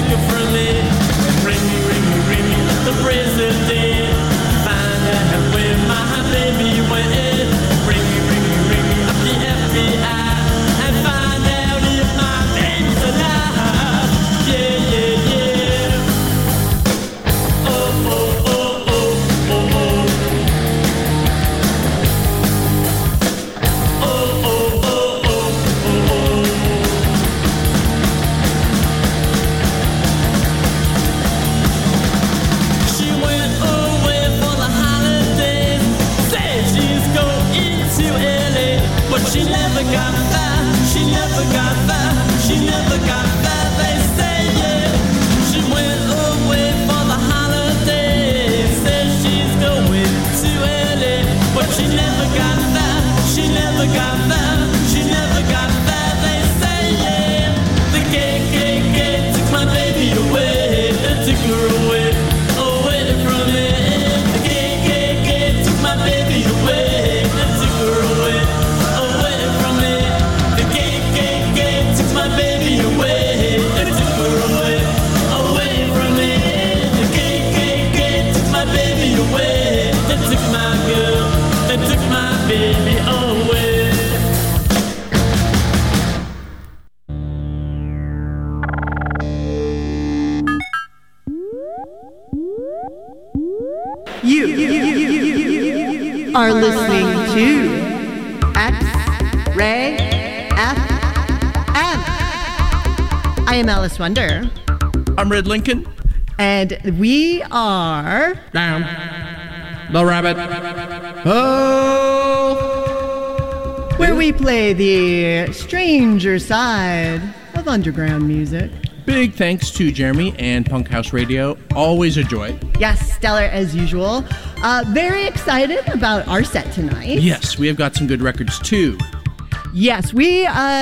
Are listening to X-Ray FM. I am Alice Wonder. I'm Red Lincoln. And we are... Down. The Rabbit. Oh! Where we play the stranger side of underground music. Big thanks to Jeremy and Punk House Radio. Always a joy. Yes, stellar as usual. Very excited about our set tonight. Yes, we have got some good records too. Yes, we,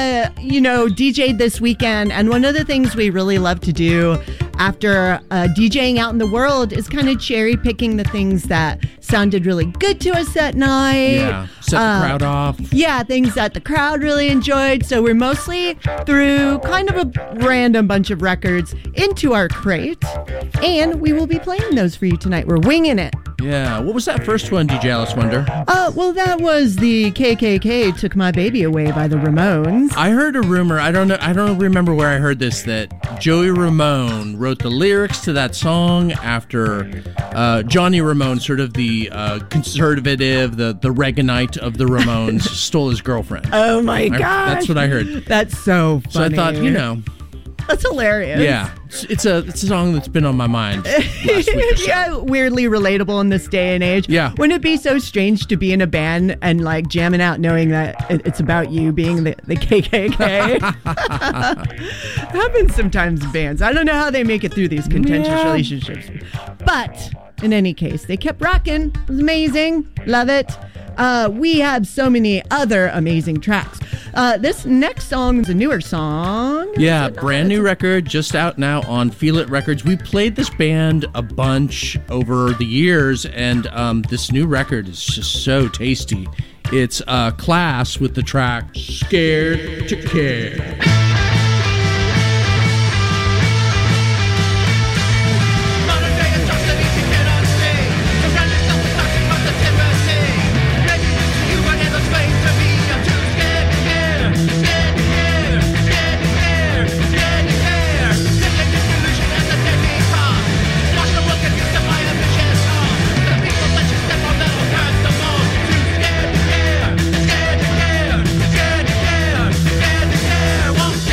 DJ'd this weekend, and one of the things we really love to do after DJing out in the world is kind of cherry picking the things that sounded really good to us that night. Yeah, set the crowd off. Yeah, things that the crowd really enjoyed. So we're mostly through kind of a random bunch of records into our crate, and we will be playing those for you tonight. We're winging it. Yeah, what was that first one, DJ Alice Wonder? Well, that was the KKK Took My Baby Away by the Ramones. I heard a rumor, I don't remember where I heard this, that Joey Ramone wrote the lyrics to that song after Johnny Ramone, sort of the conservative, the Reaganite of the Ramones, stole his girlfriend. Oh my gosh. That's what I heard. That's so funny. So I thought, that's hilarious. Yeah, it's a song that's been on my mind last week or so. Yeah, weirdly relatable in this day and age. Yeah. Wouldn't it be so strange to be in a band and like jamming out knowing that it's about you being the KKK? Happens sometimes in bands. I don't know how they make it through these contentious relationships. But in any case, they kept rocking. It was amazing. Love it. We have so many other amazing tracks. This next song is a newer song. Yeah, brand new record, just out now on Feel It Records. We played this band a bunch over the years, and this new record is just so tasty. It's Class with the track Scared to Care. Won't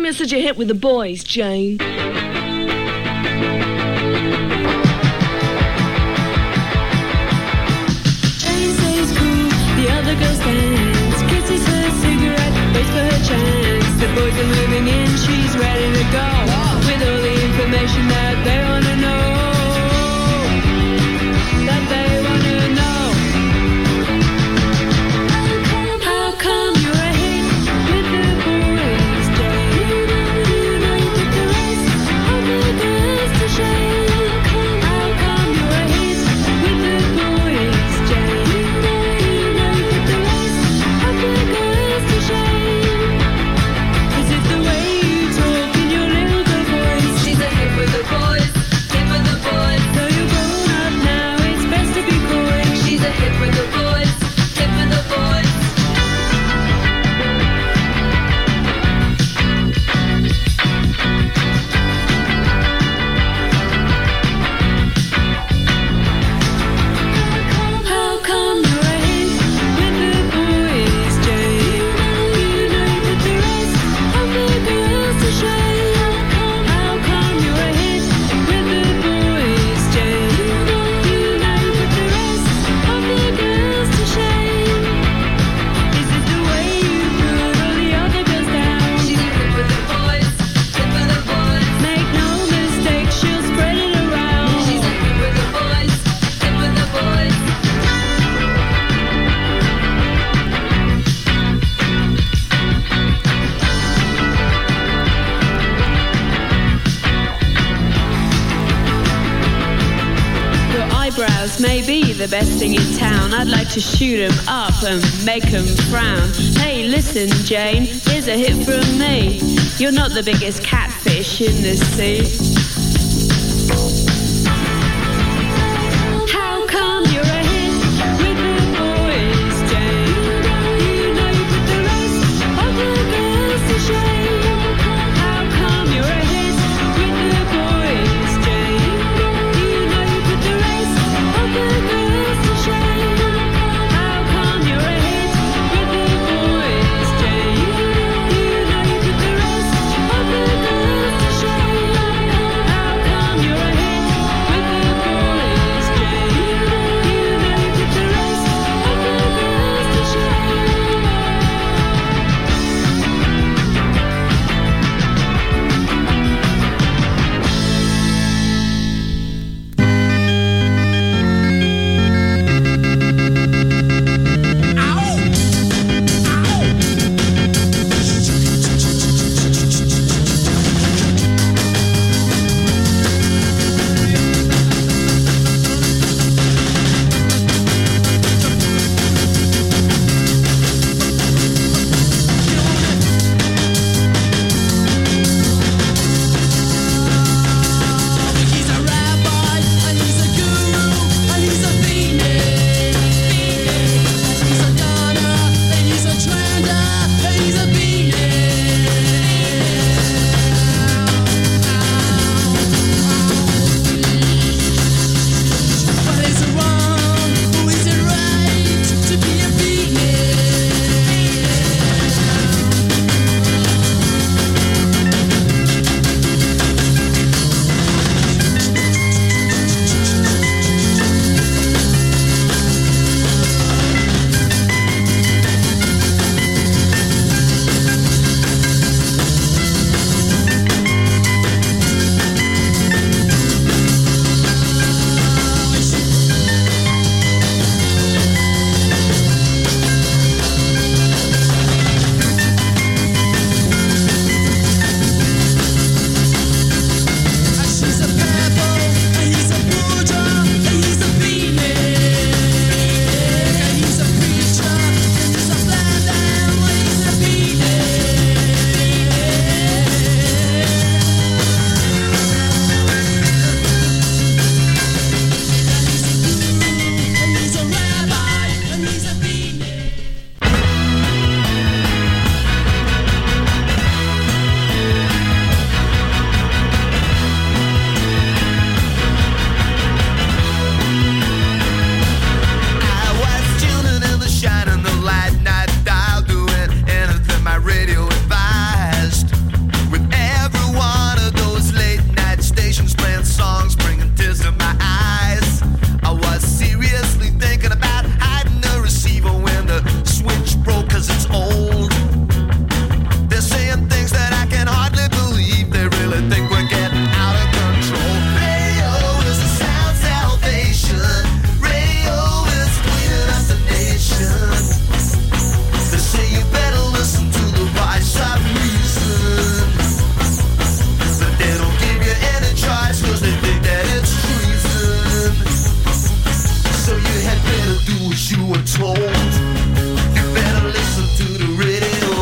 been such a hit with the boys, Jane? Jane stays cool, the other girl stands, kisses her cigarette, waits for her chance. The boys are moving in, she's ready to go, with all the information that they want to know. That they want to know. How come you're a hit with the boys, Jane? You know you put the rest of the girls to shame. How come you're a hit with the boys, Jane? You know you put the rest of the girls to shame. Is it the way you talk in your little girl voice? She's a hit with the boys, hit with the boys. So you're grown up now, it's best to be coy. She's a hit with the boys, hit with the boys. How come you're a hit with the boys, Jane? You know you put the rest of the girls to shame. How come you're a hit with the boys, Jane? You know you put the rest of the girls to shame. Is it the way you put all the other girls down? She's a hit with the boys, hit with the boys. Make no mistake, she'll spread it around. She's a hit with the boys, hit with the boys. Your eyebrows may be the best thing in town. I'd like to shoot 'em up and make 'em frown. Hey, listen, Jane, here's a hit from me. You're not the biggest catfish in the sea. How come you're a hit with the boys, Jane? You know you put the rest of the girls to shame. How come you're a hit with the boys, Jane? You know you put the rest of the girls to shame. How come you're a hit with the boys, Jane? You know you put the rest of the girls to shame. wish you were told. You better listen to the radio.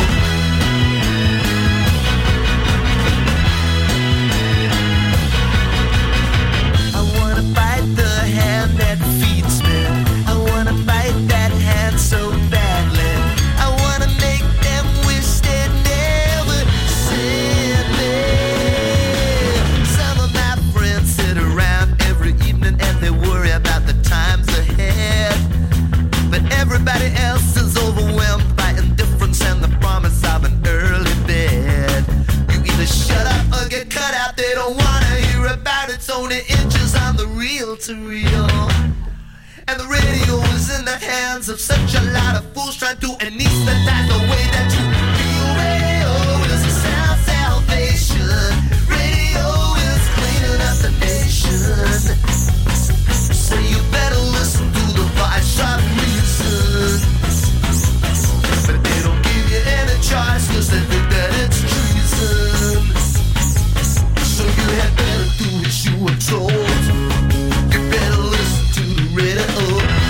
I wanna bite the hand that feeds me. I wanna bite that hand so badly. I wanna make them wish they never sent me. Some of my friends sit around every evening and they worry about the times ahead. But everybody else is overwhelmed by indifference and the promise of an early bed. You either shut up or get cut out. They don't wanna hear about it's only inches on the reel to reel. And the radio is in the hands of such a lot of fools trying to anesthetize the way that you feel. Radio is a sound salvation. Radio is cleaning up the nation. So you better listen to the voice of reason. But they don't give you any choice cause they think that it's treason. So you had better do as you were told. You better listen to the radio.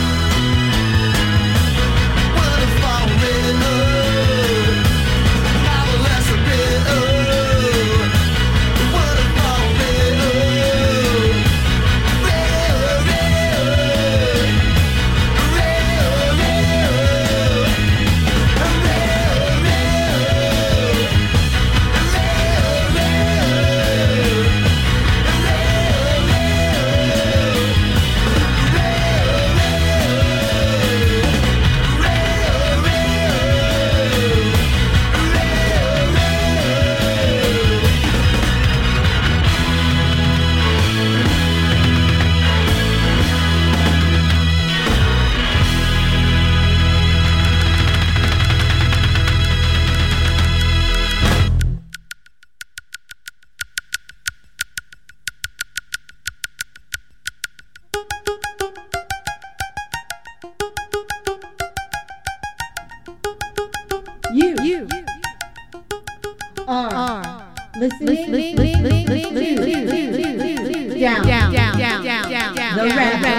What if I radio? How will I radio? What if I radio? You are listening down. The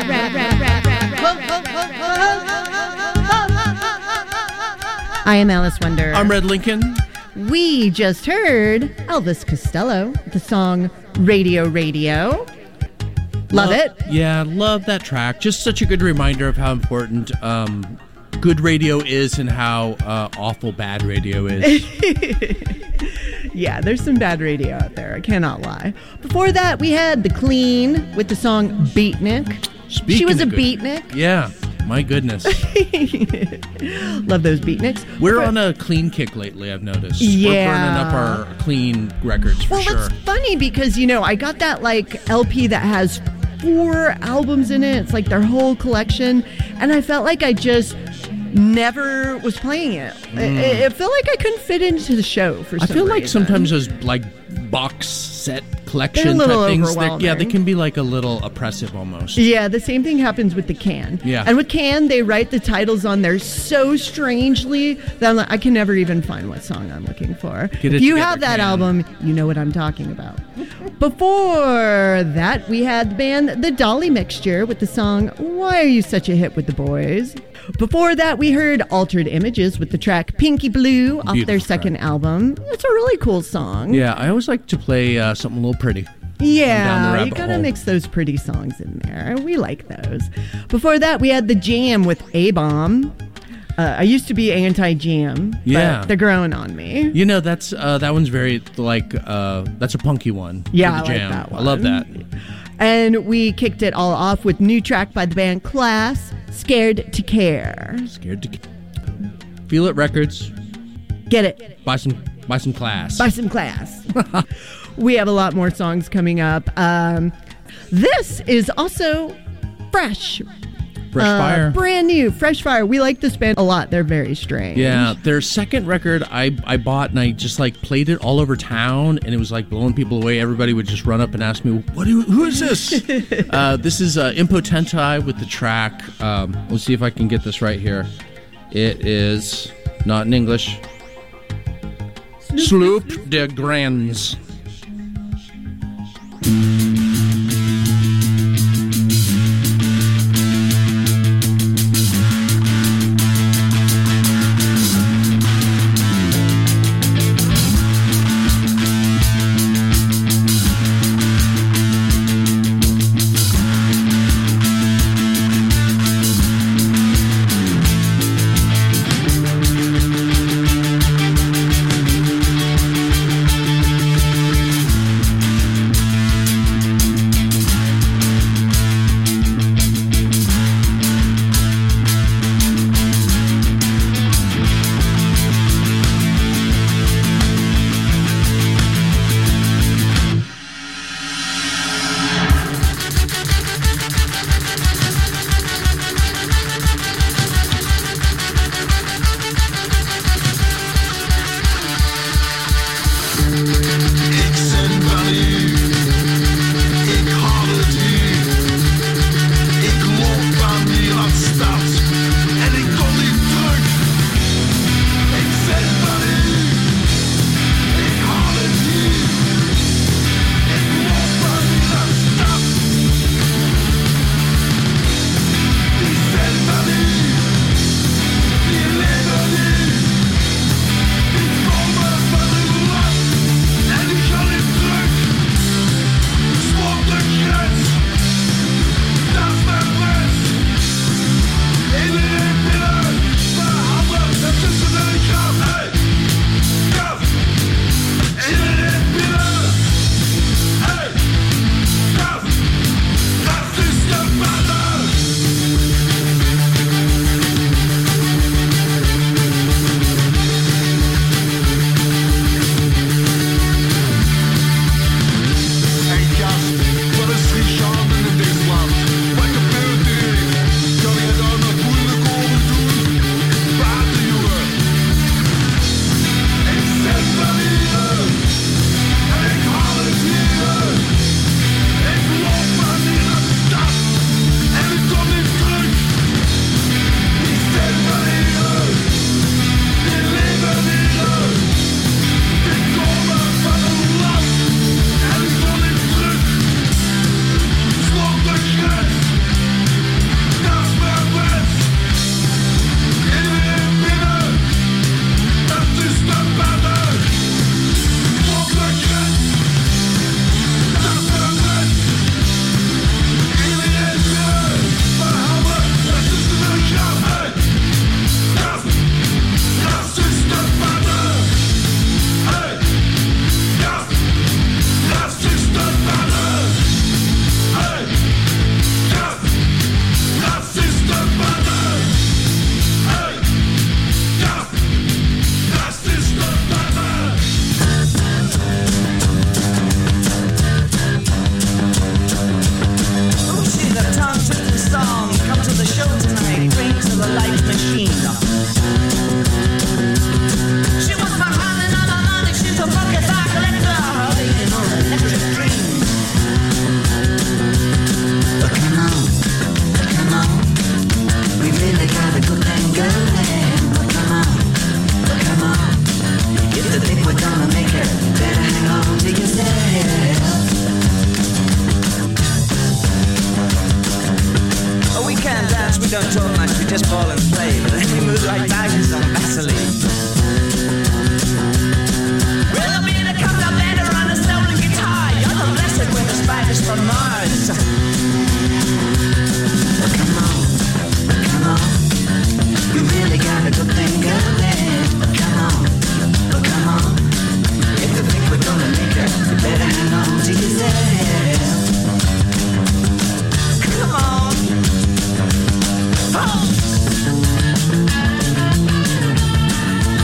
I am Alice Wonder. I'm Red Lincoln. We just heard Elvis Costello, the song Radio Radio. Love it. Yeah, love that track. Just such a good reminder of how important good radio is and how awful bad radio is. Yeah, there's some bad radio out there. I cannot lie. Before that, we had The Clean with the song Beatnik. She was a beatnik. Yeah, my goodness. Love those beatniks. We're on a clean kick lately, I've noticed. Yeah. We're burning up our clean records for sure. Well, it's funny because, you know, I got that like LP that has 4 albums in it. It's like their whole collection. And I felt like I just never was playing it. It felt like I couldn't fit into the show for some reason. I feel like sometimes those like box set collection They're a little type things, overwhelming. they can be like a little oppressive almost. Yeah, the same thing happens with the Can. Yeah. And with Can, they write the titles on there so strangely that I'm like, I can never even find what song I'm looking for. Get it If you together, have that Can. album, you know what I'm talking about. Before that, we had the band The Dolly Mixture with the song Why Are You Such a Hit with the Boys? Before that, we heard Altered Images with the track Pinky Blue off their Beautiful second track. album. It's a really cool song. Yeah, I always like to play something a little pretty. down the Yeah, you rabbit gotta hole. mix those pretty songs in there. We like those. Before that, we had The Jam with A-Bomb. I used to be anti-Jam, Yeah. but they're growing on me. You know, that's that one's very like that's a punky one. Yeah, for the I like Jam. that one. I love that. And we kicked it all off with new track by the band Class, Scared to Care. Scared to Feel It Records. Get it. Buy some Class. Buy some Class. We have a lot more songs coming up. This is also fresh. Fresh Fire. Brand new, Fresh Fire. We like this band a lot. They're very strange. Yeah, their second record I bought and I just like played it all over town and it was like blowing people away. Everybody would just run up and ask me, who is this? This is Impotenti with the track. Let's see if I can get this right here. It is not in English. Sloop de Grands. tonic drinks of a life machine. She wants my hand and all my money. She's a pocket bar collector, living on an electric dream. But come on, we really got a good thing going. But come on, if you think we're gonna make it, better hang on to yourself. Oh, we can't dance, we don't talk much, we just ball and play. But then we move like tigers on Vaseline. Well, I'll be in a cup of leather on a stolen guitar. You're the blessed when the spiders from Mars. But come on, we really got a good thing going. But come on, if you think we're gonna make it, you better hang on to yourself. Come on. Oh.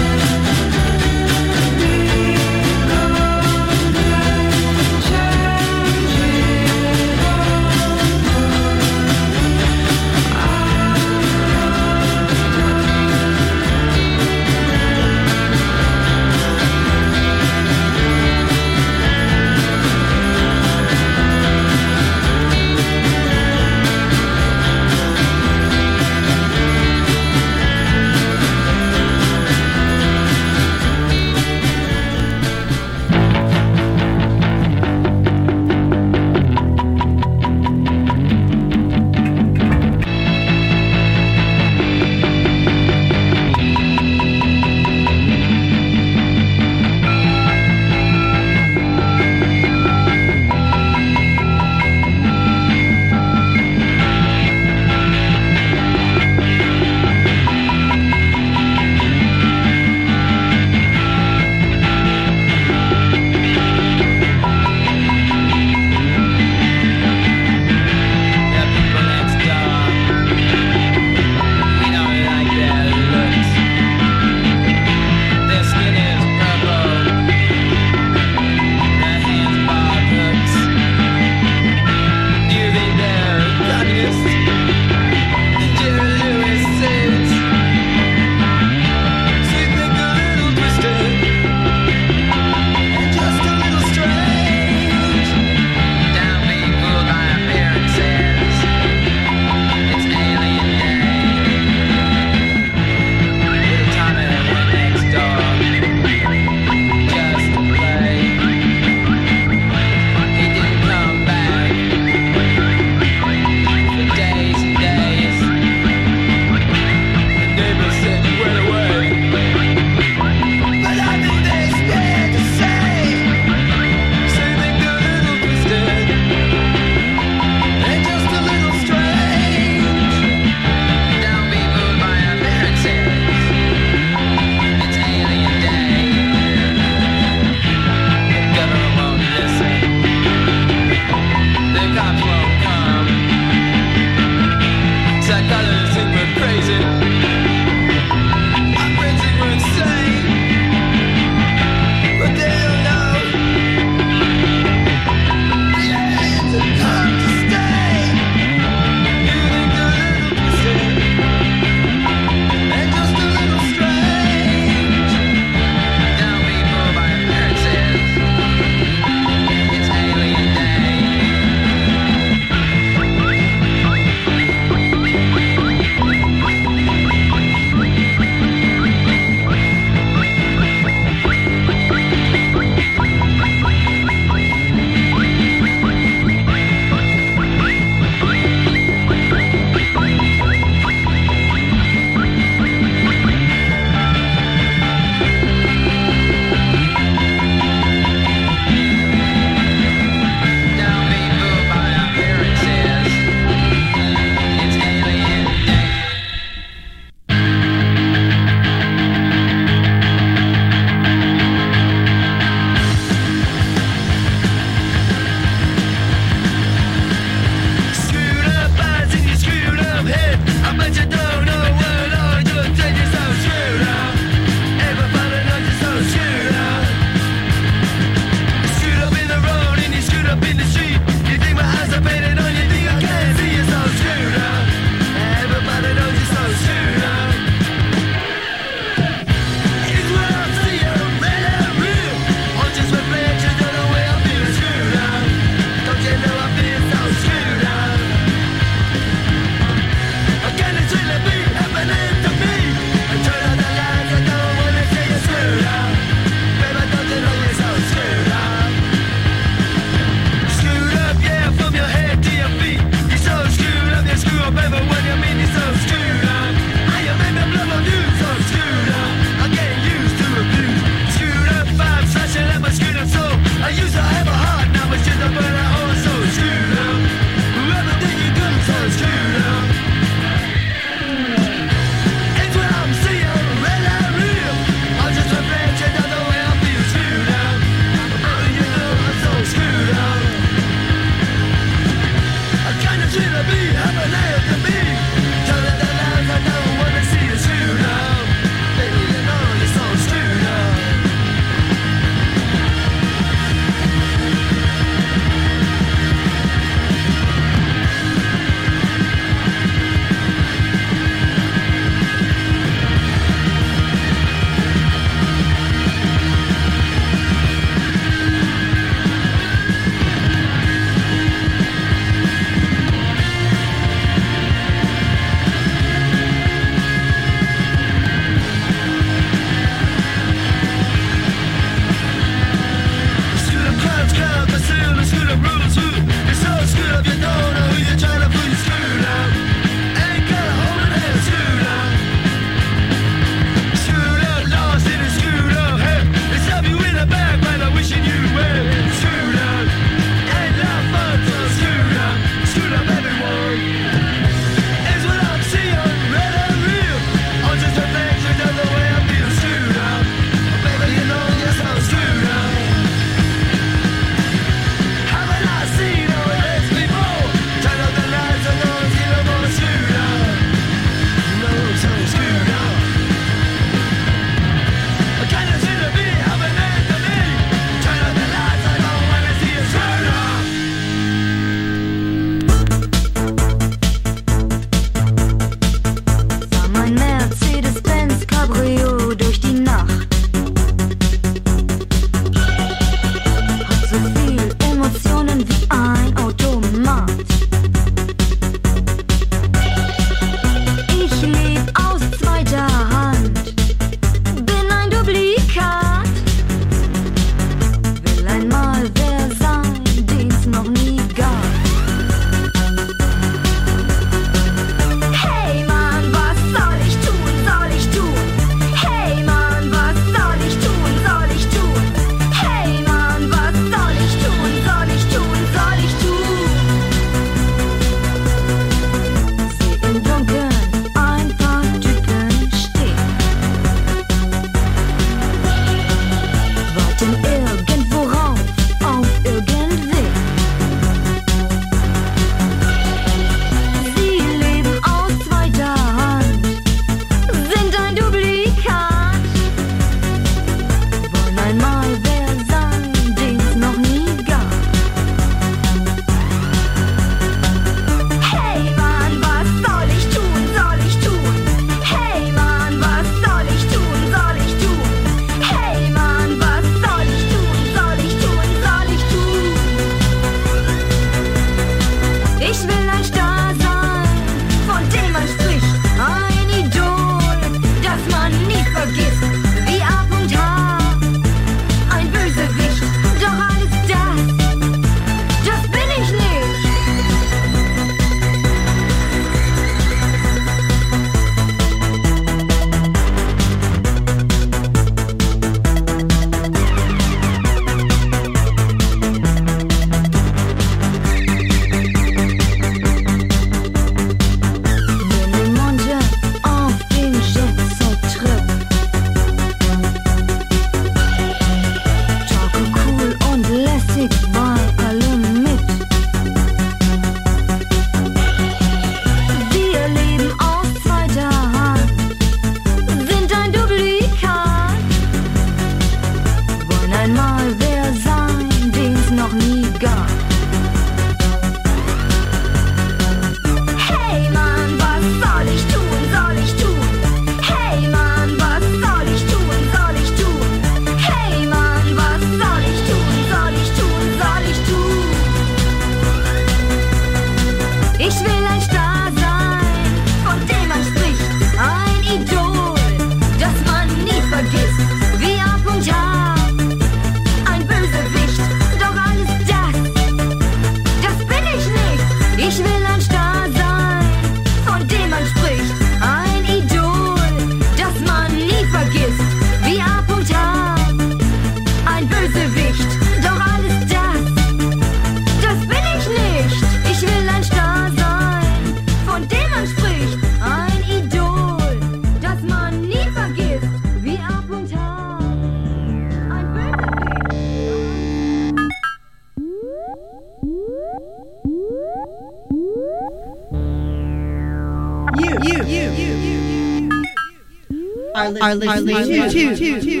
are listening to.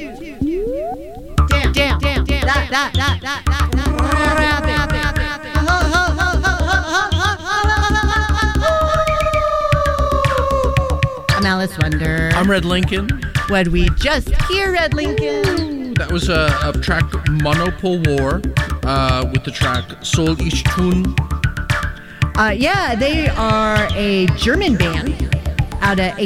Damn, that I'm Alice Wonder. I'm Red Lincoln. What we just hear, Red Lincoln. That was a track Monopole War with the track Soll ich tun. Yeah, they are a German band out of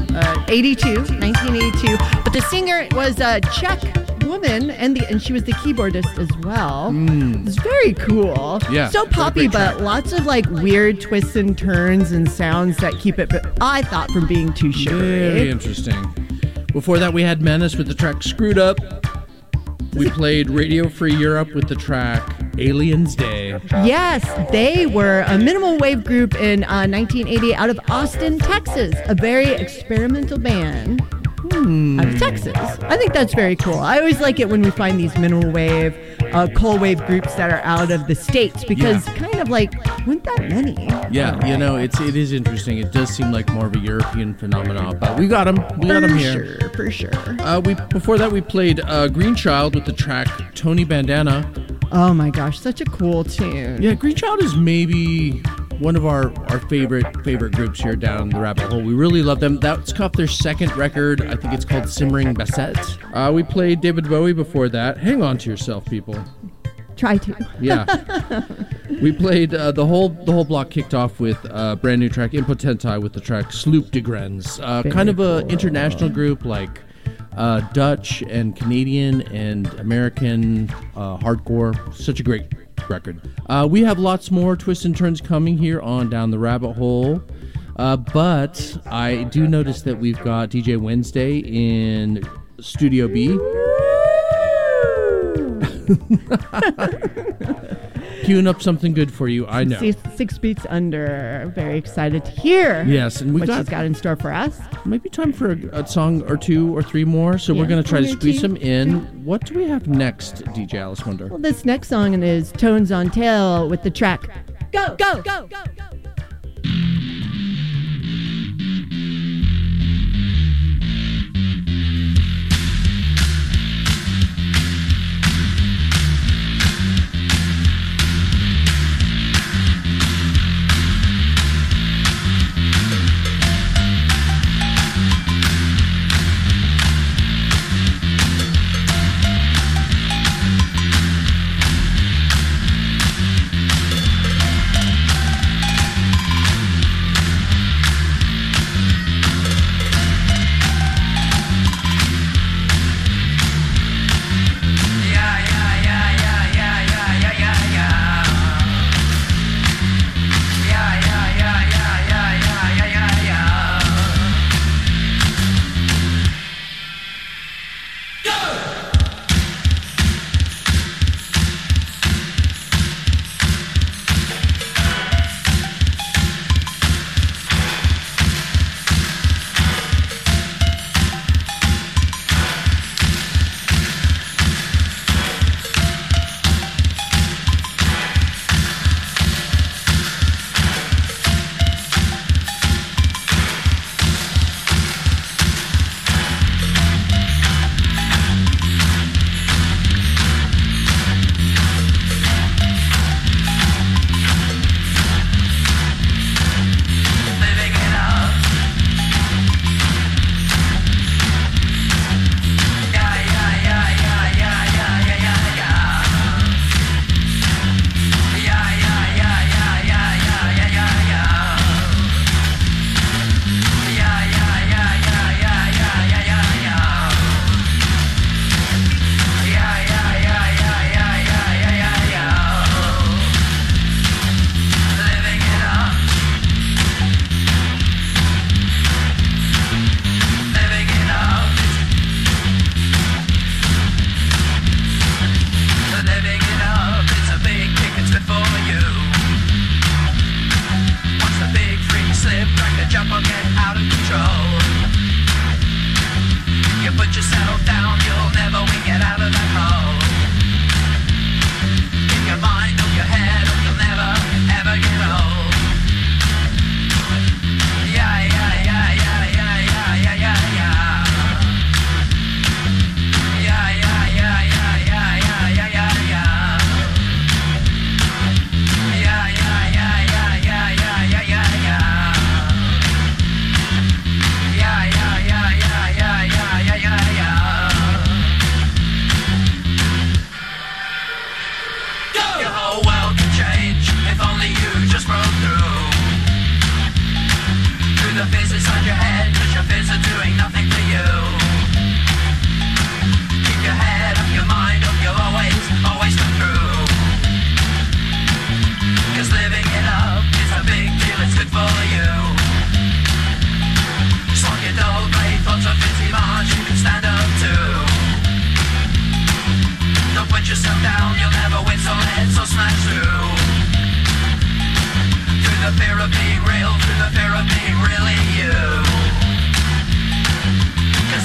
1982. But the singer was a Czech woman, and she was the keyboardist as well. It's very cool. Yeah, so poppy, great but track. lots of like weird twists and turns and sounds that keep it. I thought from being too Very sugary. interesting. Before that, we had Menace with the track Screwed Up. We played Radio Free Europe with the track Aliens Day. Yes, they were a minimal wave group in 1980 out of Austin, Texas. A very experimental band out of Texas. I think that's very cool. I always like it when we find these minimal wave, cold wave groups that are out of the States because kind of like, weren't that many? Yeah, you know, it is interesting. It does seem like more of a European phenomenon, but we got them. We got them here. For sure. Before that, we played Green Child with the track Tony Bandana. Oh my gosh, such a cool tune. Yeah, Green Child is maybe one of our favorite groups here down the rabbit hole. We really love them. That's off their second record. I think it's called Simmering Bassett. We played David Bowie before that. Hang on to yourself, people. Try to. Yeah. We played the whole block kicked off with a brand new track Impotenti with the track Sloop de Grens. Kind of a international group like Dutch and Canadian and American hardcore. Such a great record. We have lots more twists and turns coming here on Down the Rabbit Hole. But I do notice that we've got DJ Wednesday in Studio B. Queuing up something good for you, I know. 6 Beats Under. Very excited to hear Yes, and we what got she's got in store for us. maybe time for a song or two or three more. So we're Yeah, going to try to one or squeeze two. them in. What do we have next, DJ Alice Wonder? Well, this next song is Tones on Tail with the track Go, Go, Go, Go, Go. Go, the fears inside your head, 'cause your fears are doing nothing for you. Keep your head up, your mind up, you'll always come through. 'Cause living it up is a big deal, it's good for you. Slug your dull grey thoughts of busy march, you can stand up too. Don't put yourself down, you'll never win, so let's all smash through. Through the fear of being real, through the fear of being really you.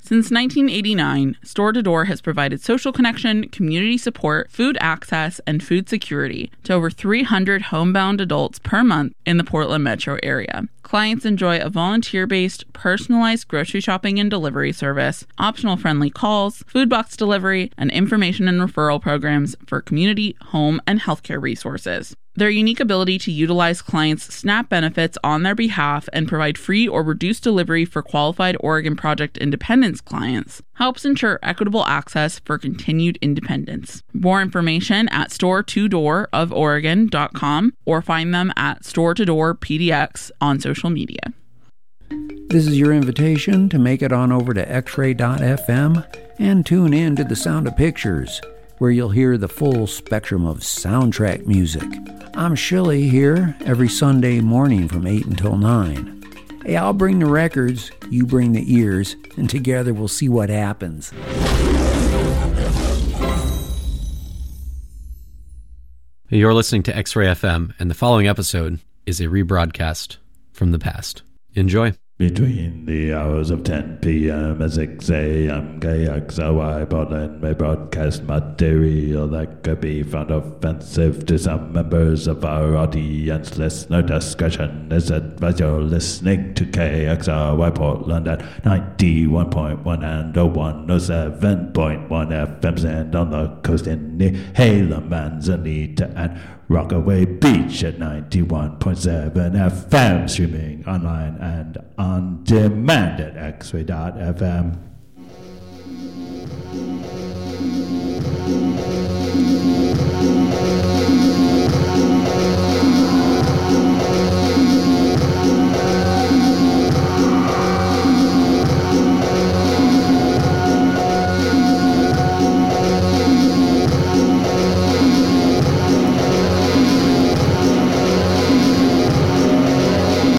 Since 1989, Store to Door has provided social connection, community support, food access, and food security to over 300 homebound adults per month in the Portland metro area. Clients enjoy a volunteer-based, personalized grocery shopping and delivery service, optional friendly calls, food box delivery, and information and referral programs for community, home, and healthcare resources. Their unique ability to utilize clients' SNAP benefits on their behalf and provide free or reduced delivery for qualified Oregon Project Independence clients helps ensure equitable access for continued independence. More information at store2dooroforegon.com or find them at Store to Door PDX on social media. This is your invitation to make it on over to xray.fm and tune in to The Sound of Pictures, where you'll hear the full spectrum of soundtrack music. I'm Shilly here every Sunday morning from 8 until 9. Hey, I'll bring the records, you bring the ears, and together we'll see what happens. You're listening to X-Ray FM, and the following episode is a rebroadcast from the past. Enjoy. Between the hours of 10 p.m. and 6 a.m., KXOY Portland may broadcast material that could be found offensive to some members of our audience. Listener discretion is advised. You're listening to KXOY Portland at 91.1 and 107.1 FMs, and on the coast in Nehalem, Manzanita, and Rockaway Beach at 91.7 FM, streaming online and on demand at xray.fm.